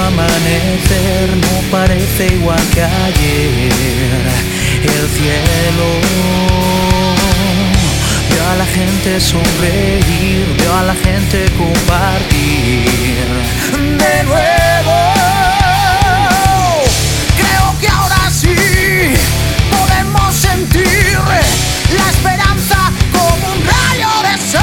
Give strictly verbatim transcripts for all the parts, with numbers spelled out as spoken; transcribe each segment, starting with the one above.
amanecer no parece igual que ayer. El cielo, veo a la gente sonreír, veo a la gente compartir. De nuevo, creo que ahora sí podemos sentir la esperanza como un rayo de sol.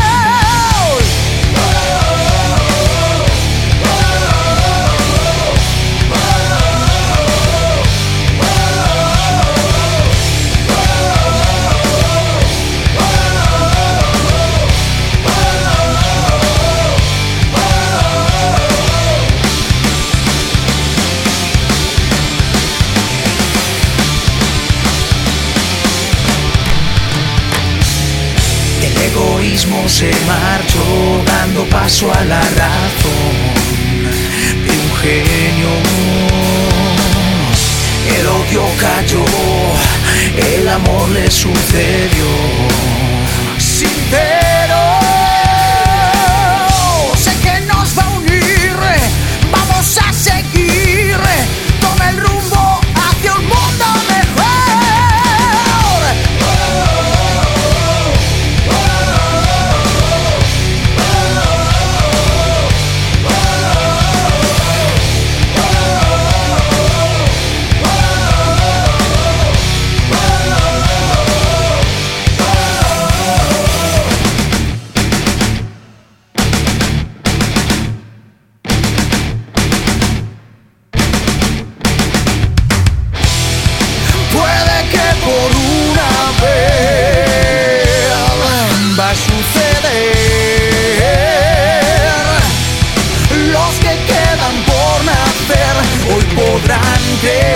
El egoísmo se marchó dando paso a la razón de un genio. El odio cayó, el amor le sucedió. Sincero, sé que nos va a unir, vamos a seguir con el rumbo hacia un mundo mejor. Puede que por una vez va a suceder. Los que quedan por nacer hoy podrán creer.